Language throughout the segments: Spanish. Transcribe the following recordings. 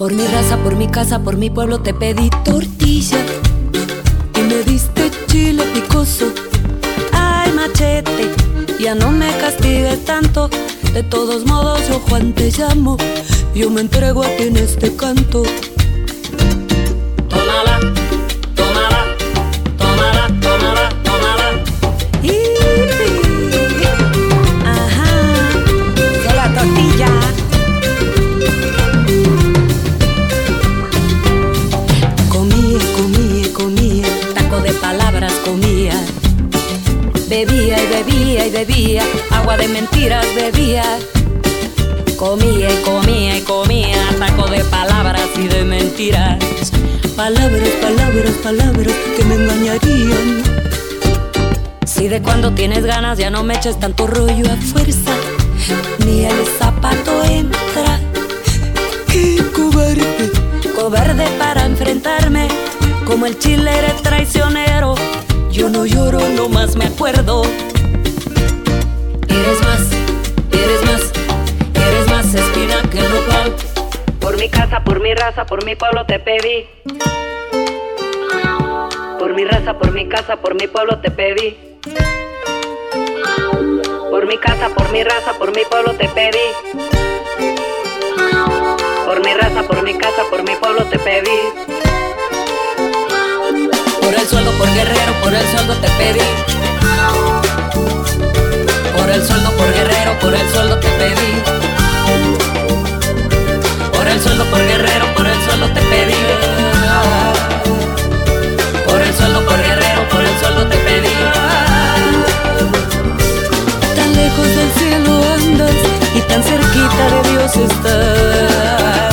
Por mi raza, por mi casa, por mi pueblo te pedí tortilla y me diste chile picoso. Ay, machete, ya no me castigues tanto. De todos modos yo Juan te llamo, yo me entrego a ti en este canto. Tómala, tómala, tómala, tómala, tómala. Ajá, de la tortilla. Comía, comía, comía, taco de palabras comía. Bebía y bebía y bebía, agua de mentiras bebía. Comía y comía y comía, taco de palabras y de mentiras. Palabras, palabras, palabras que me engañarían. Si de cuando tienes ganas ya no me eches tanto rollo a fuerza, ni el zapato entra. ¡Qué cobarde! Cobarde para enfrentarme, como el chile eres traicionero. Yo no lloro, nomás me acuerdo. Eres más, eres más, eres más espina que el nopal. Por mi casa, por mi raza, por mi pueblo te pedí. Por mi raza, por mi casa, por mi pueblo te pedí. Por mi casa, por mi raza, por mi pueblo te pedí. Por mi raza, por mi casa, por mi pueblo te pedí. Por el sueldo, por guerrero, por el sueldo te pedí. Por el sueldo, por guerrero, por el sueldo te pedí. Por el sueldo, por guerrero, por el sueldo te pedí. Por el sueldo, por guerrero, por el sueldo te pedí. Tan lejos del cielo andas y tan cerquita de Dios estás.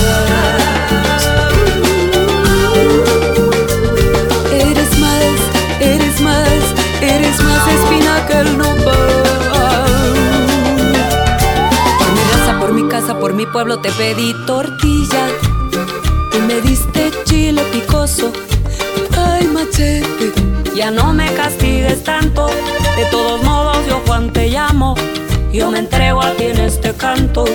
Eres más, eres más, eres más espina que el nopal. Por mi raza, por mi casa, por mi pueblo te pedí tortilla y me diste chile picoso. Ay, machete, ya no me castigues tanto. De todos modos yo Juan te llamo, yo me entrego a ti en este canto.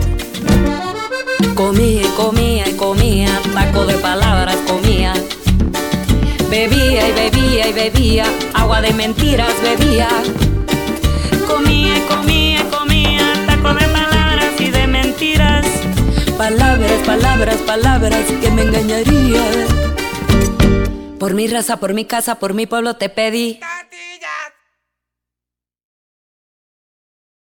Comía y comía y comía, taco de palabras comía. Bebía y bebía y bebía, agua de mentiras bebía. Comía y comía y comía, taco de palabras y de mentiras. Palabras, palabras, palabras que me engañarían. Por mi raza, por mi casa, por mi pueblo te pedí.